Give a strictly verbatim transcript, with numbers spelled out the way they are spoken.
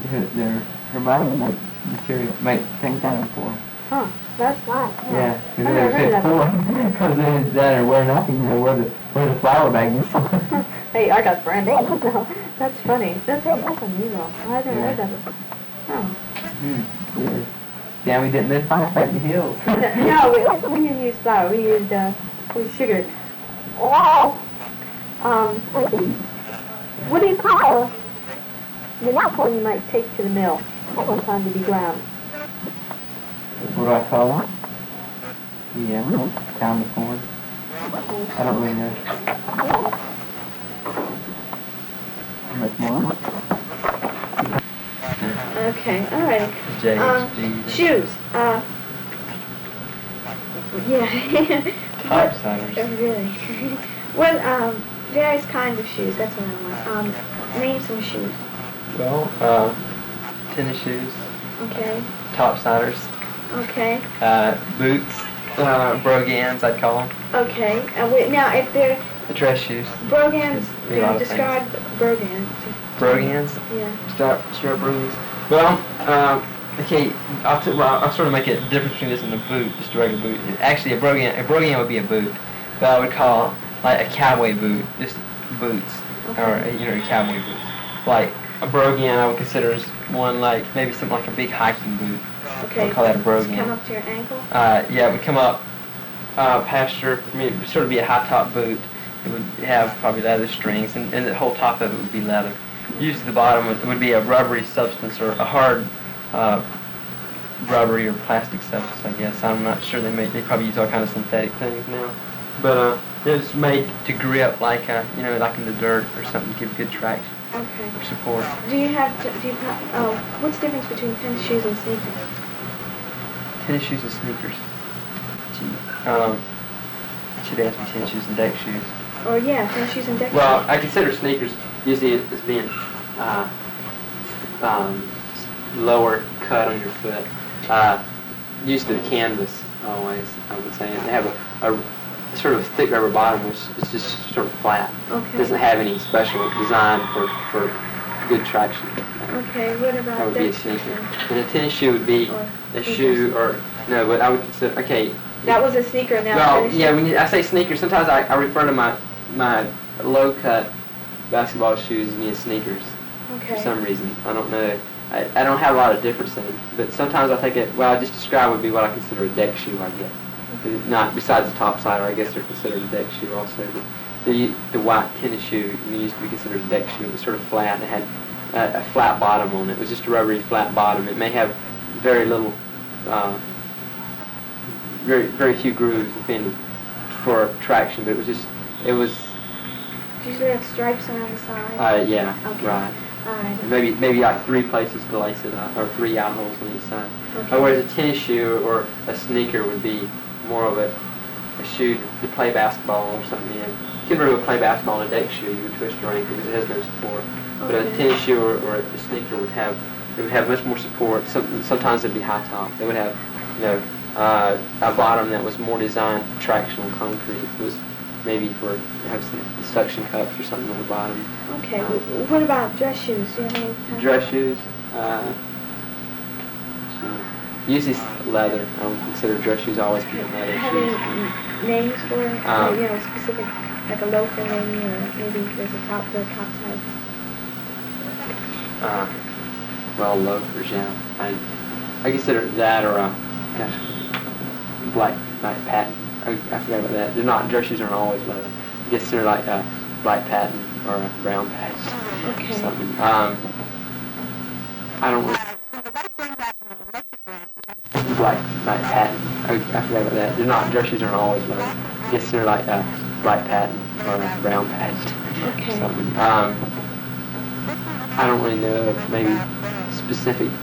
her, their, her body make material, make things out of them for them. Huh, that's nice. Huh. Yeah, because I they never heard said of poor, because then it's down there wear nothing, you know, where the, where the flour bag is. Hey, I got branding. No, that's funny. That's, that's unusual. I never Yeah. heard of it. Oh. Hmm. Yeah. Yeah, we didn't live far in the hills. No, we, we didn't use flour. We used, uh, we used sugar. Oh. Um, what do you call the napkin you might take to the mill at one time to be ground? What do I call it? Yeah, pound of corn. I don't really know. How much more? Okay, all right. J Um, H G. shoes. Uh, yeah. Top What- siders. uh, Really? What, um, various kinds of shoes, that's what I want. Um, name some shoes. Well, uh, tennis shoes, Okay, topsiders, okay, uh, boots, uh, brogans, I'd call them. okay. Uh, wait, now, if they're The dress shoes. brogans, Be a lot uh, of describe brogans. Brogans? Yeah. Strap, strap brogans. Well, um, okay, I'll, t- well, I'll sort of make a difference between this and a boot, just a regular boot. Actually, a brogan, a brogan would be a boot, but I would call like a cowboy boot, just boots, Okay. or you know, cowboy boots. Like a brogan, I would consider as one like maybe something like a big hiking boot. Okay. I would call that a Does it brogan. come up to your ankle? Uh, yeah, it would come up uh, past your, I mean, it would sort of be a high top boot. It would have probably leather strings, and, and the whole top of it would be leather. Usually the bottom would, would be a rubbery substance or a hard uh, rubbery or plastic substance, I guess. I'm not sure. They make, they probably use all kind of synthetic things now. But uh, it's made to grip like, uh, you know, like in the dirt or something to give good traction Okay. or support. Do you have, to, do you have, oh, what's the difference between tennis shoes and sneakers? Tennis shoes and sneakers. Gee, Um, should ask me tennis shoes and deck shoes. Or yeah, tennis shoes and deck Well, shoes. I consider sneakers usually as being uh, um, lower cut on your foot. Uh, usually the canvas, always, I would say. They have a, a sort of thick rubber bottom, which is just sort of flat. Okay. Doesn't have any special design for, for good traction. Okay, what about That would be a deck sneaker. shoes? And a tennis shoe would be Or a sneakers. shoe, or, no, but I would consider, okay. That was a sneaker now. Well, tennis yeah, shoes? when you, I say sneakers, sometimes I, I refer to my, my low-cut basketball shoes as being sneakers. Okay. For some reason. I don't know. I, I don't have a lot of difference in them. But sometimes I think it, well, I just described would be what I consider a deck shoe, I guess. Not, besides the top sider, I guess they're considered a deck shoe also. But the, the white tennis shoe used to be considered a deck shoe. It was sort of flat and it had a, a flat bottom on it. It was just a rubbery flat bottom. It may have very little, uh, very, very few grooves, if any, for traction, but it was just, it was, Usually have stripes around the side. uh, yeah, Okay. right. Alright. Maybe maybe like three places to lace it up, or three eye holes on each side. Okay. Or whereas a tennis shoe or a sneaker would be more of a, a shoe to play basketball or something in. You can really play basketball in a deck shoe. You would twist your ankle because it has no support. But a Okay. tennis shoe or, or a sneaker would have it would have much more support. Some, sometimes it'd be high top. They would have you know uh, a bottom that was more designed for traction on concrete. It was maybe for have some suction cups or something on the bottom. Okay. w- What about dress shoes? Do you have any? time? Dress shoes, uh, usually s- leather. I would consider dress shoes always be leather Have shoes. any n- names for it? Um, or, you know, specific, like a loafer maybe, or maybe there's a top, the top side. Uh, well, loafers, yeah. I, I consider that or a, gosh, black, black patent. I, I forgot about that. They're not, dress shoes aren't always leather. I guess they're like a black patent or a brown patent or Okay. something. Um, I don't really black, black patent. I, I forgot about that. They're not, dress shoes aren't always leather. I guess they're like a black patent or a brown patent or Okay. something. Um, I don't really know if maybe specific